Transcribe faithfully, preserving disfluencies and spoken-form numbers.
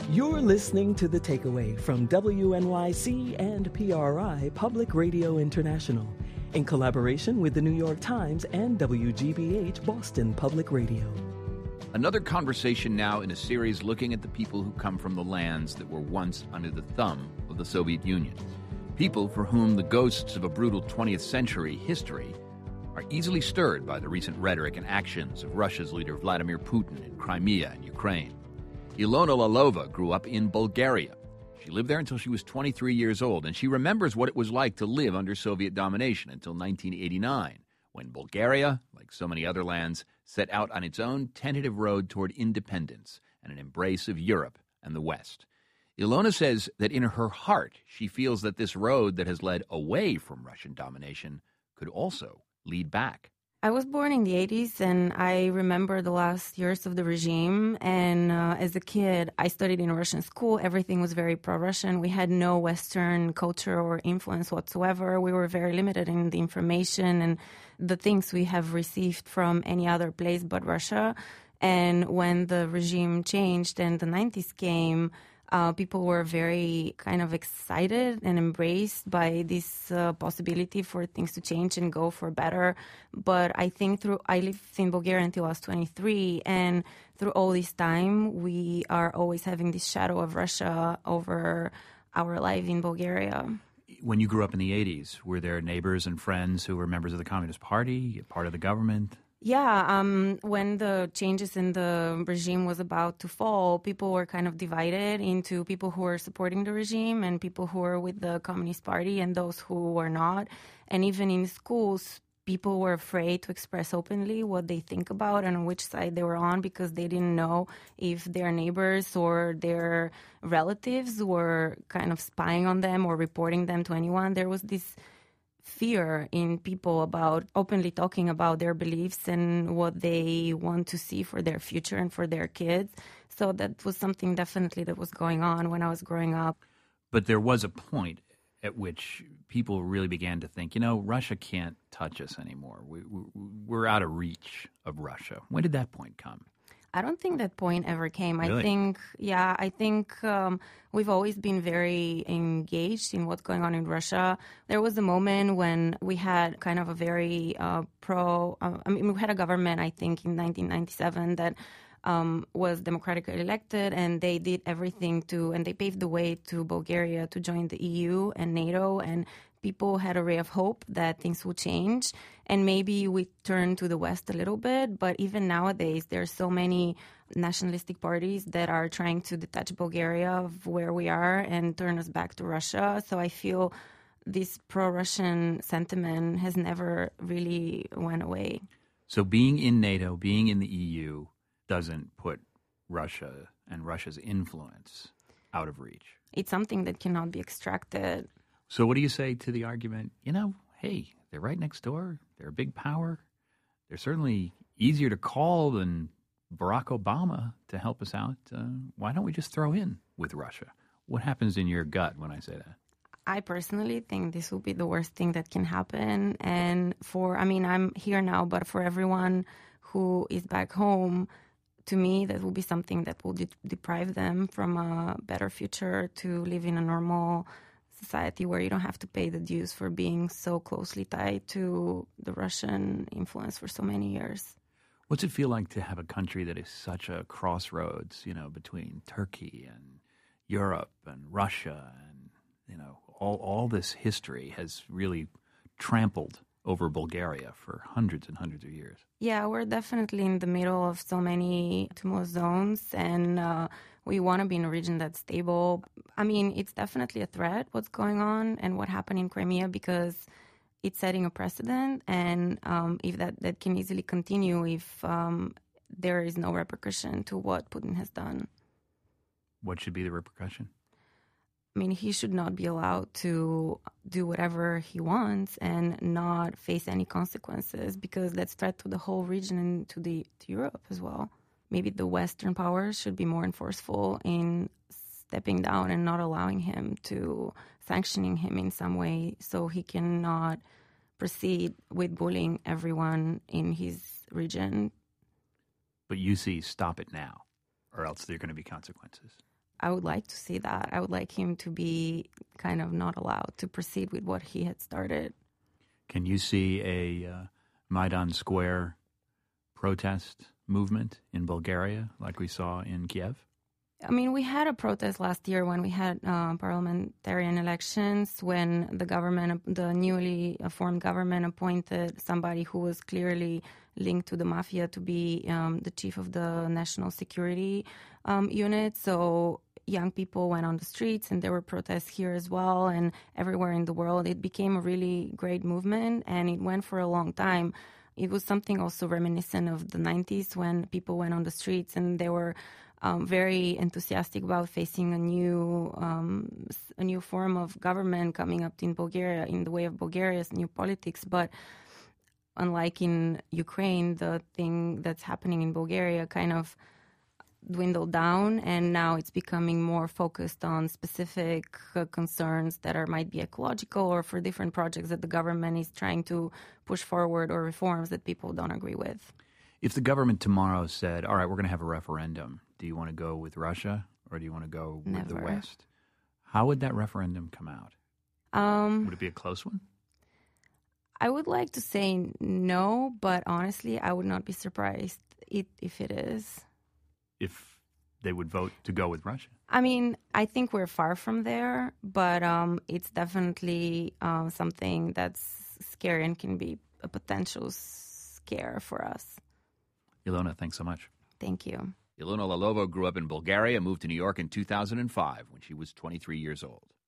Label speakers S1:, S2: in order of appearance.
S1: You're listening to The Takeaway from W N Y C and P R I Public Radio International in collaboration with the New York Times and W G B H Boston Public Radio.
S2: Another conversation now in a series looking at the people who come from the lands that were once under the thumb of the Soviet Union. People for whom the ghosts of a brutal twentieth century history are easily stirred by the recent rhetoric and actions of Russia's leader Vladimir Putin in Crimea and Ukraine. Ilona Lalova grew up in Bulgaria. She lived there until she was twenty-three years old, and she remembers what it was like to live under Soviet domination until nineteen eighty-nine, when Bulgaria, like so many other lands, set out on its own tentative road toward independence and an embrace of Europe and the West. Ilona says that in her heart, she feels that this road that has led away from Russian domination could also lead back.
S3: I was born in the eighties, and I remember the last years of the regime. And uh, as a kid, I studied in a Russian school. Everything was very pro-Russian. We had no Western culture or influence whatsoever. We were very limited in the information and the things we have received from any other place but Russia. And when the regime changed and the nineties came, Uh, people were very kind of excited and embraced by this uh, possibility for things to change and go for better. But I think through, I lived in Bulgaria until I was twenty-three, and through all this time, we are always having this shadow of Russia over our life in Bulgaria.
S4: When you grew up in the eighties, were there neighbors and friends who were members of the Communist Party, part of the government?
S3: Yeah, um, when the changes in the regime was about to fall, people were kind of divided into people who were supporting the regime and people who were with the Communist Party and those who were not. And even in schools, people were afraid to express openly what they think about and on which side they were on because they didn't know if their neighbors or their relatives were kind of spying on them or reporting them to anyone. There was this fear in people about openly talking about their beliefs and what they want to see for their future and for their kids. So that was something definitely that was going on when I was growing up.
S4: But there was a point at which people really began to think, you know, Russia can't touch us anymore. We, we, we're out of reach of Russia. When did that point come?
S3: I don't think that point ever came.
S4: Really?
S3: I think, yeah, I think um, we've always been very engaged in what's going on in Russia. There was a moment when we had kind of a very uh, pro, uh, I mean, we had a government, I think, in nineteen ninety-seven that um, was democratically elected, and they did everything to, and they paved the way to Bulgaria to join the E U and NATO, and people had a ray of hope that things will change. And maybe we turn to the West a little bit, but even nowadays, there are so many nationalistic parties that are trying to detach Bulgaria of where we are and turn us back to Russia. So I feel this pro-Russian sentiment has never really went away.
S4: So being in NATO, being in the E U, doesn't put Russia and Russia's influence out of reach?
S3: It's something that cannot be extracted.
S4: So what do you say to the argument, you know, hey, they're right next door. They're a big power. They're certainly easier to call than Barack Obama to help us out. Uh, why don't we just throw in with Russia? What happens in your gut when I say that?
S3: I personally think this will be the worst thing that can happen. And for, I mean, I'm here now, but for everyone who is back home, to me, that will be something that will de- deprive them from a better future to live in a normal society where you don't have to pay the dues for being so closely tied to the Russian influence for so many years.
S4: What's it feel like to have a country that is such a crossroads, you know, between Turkey and Europe and Russia and, you know, all, all this history has really trampled over Bulgaria for hundreds and hundreds of years?
S3: Yeah, we're definitely in the middle of so many tumultuous zones, and uh, we want to be in a region that's stable. I mean, it's definitely a threat, what's going on and what happened in Crimea, because it's setting a precedent, and um, if that, that can easily continue if um, there is no repercussion to what Putin has done.
S4: What should be the repercussion?
S3: I mean, he should not be allowed to do whatever he wants and not face any consequences, because that's threat to the whole region and to the to Europe as well. Maybe the Western powers should be more enforceful in stepping down and not allowing him to sanctioning him in some way so he cannot proceed with bullying everyone in his region.
S4: But you see, stop it now, or else there are going to be consequences.
S3: I would like to see that. I would like him to be kind of not allowed to proceed with what he had started.
S4: Can you see a uh, Maidan Square protest movement in Bulgaria like we saw in Kiev?
S3: I mean, we had a protest last year when we had uh, parliamentarian elections, when the government, the newly formed government, appointed somebody who was clearly linked to the mafia to be um, the chief of the national security um, unit. So young people went on the streets, and there were protests here as well, and everywhere in the world. It became a really great movement, and it went for a long time. It was something also reminiscent of the nineties, when people went on the streets and they were Um, very enthusiastic about facing a new um, a new form of government coming up in Bulgaria, in the way of Bulgaria's new politics. But unlike in Ukraine, the thing that's happening in Bulgaria kind of dwindled down, and now it's becoming more focused on specific uh, concerns that are might be ecological, or for different projects that the government is trying to push forward, or reforms that people don't agree with.
S4: If the government tomorrow said, all right, we're going to have a referendum, do you want to go with Russia or do you want to go with
S3: Never.
S4: the West? How would that referendum come out?
S3: Um,
S4: would it be a close one?
S3: I would like to say no, but honestly, I would not be surprised it, if it is.
S4: If they would vote to go with Russia?
S3: I mean, I think we're far from there, but um, it's definitely uh, something that's scary and can be a potential scare for us.
S4: Ilona, thanks so much.
S3: Thank you.
S2: Ilona Lalovo grew up in Bulgaria, moved to New York in two thousand five when she was twenty-three years old.